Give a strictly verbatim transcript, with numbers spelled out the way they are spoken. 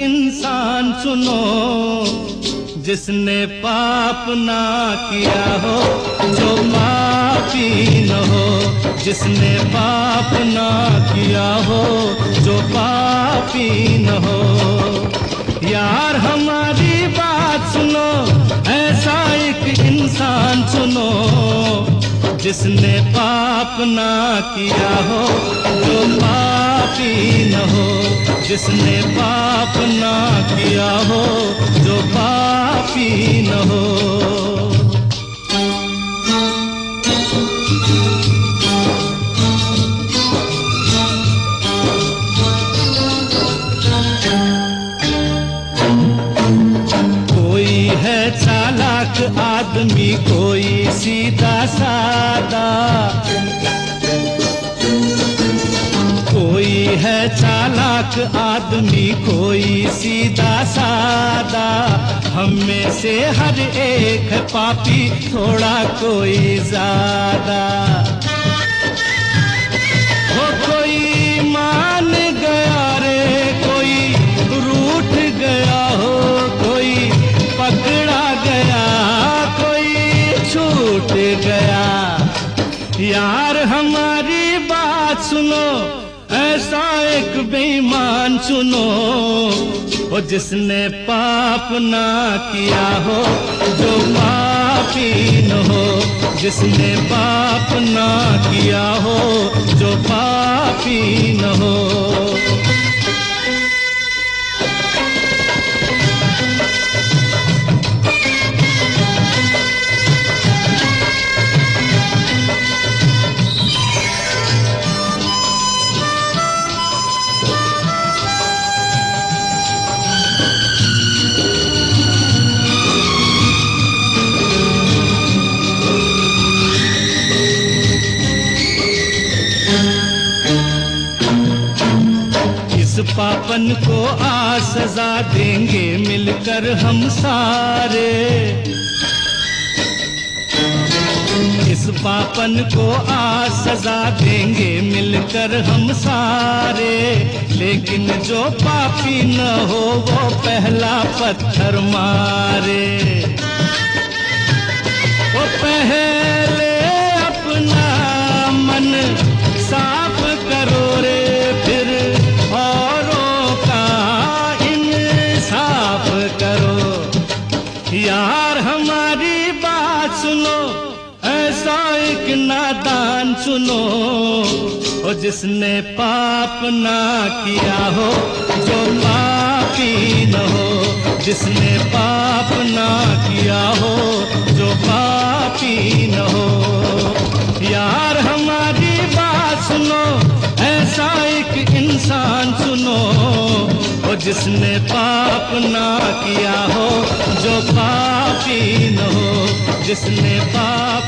इंसान सुनो, जिसने पाप ना किया हो, जो पापी न हो। जिसने पाप ना किया हो, जो पापी न हो। यार हमारी बात सुनो, ऐसा एक इंसान चुनो, जिसने पाप ना किया हो, जो पापी न हो। जिसने पाप ना किया हो, जो पापी न हो। है चालाक आदमी, कोई सीधा सादा। कोई है चालाक आदमी, कोई सीधा सादा। हम में से हर एक है पापी, थोड़ा कोई ज्यादा। हो कोई मान गया रे, कोई रूठ गया हो, कोई पकड़ा गया, कोई छूट गया। यार हमारी बात सुनो, ऐसा एक बेईमान चुनो, वो जिसने पाप ना किया हो, जो पापी न हो। जिसने पाप ना किया हो, जो पापी न हो। पापन को आज सजा देंगे मिलकर हम सारे। इस पापन को आज सजा देंगे मिलकर हम सारे। लेकिन जो पापी न हो, वो पहला पत्थर मारे। वो पहले अपना मन साफ करो रे, फिर औरों का इंसाफ करो। यार हमारी बात सुनो, ऐसा एक नादान सुनो, और जिसने पाप ना किया हो, जो पापी न हो। जिसने पाप ना किया हो, जो पापी न हो। यार हमारी बात सुनो, ऐसा एक इंसान सुनो, और जिसने पाप ना किया हो, जो पापी न हो। जिसने पाप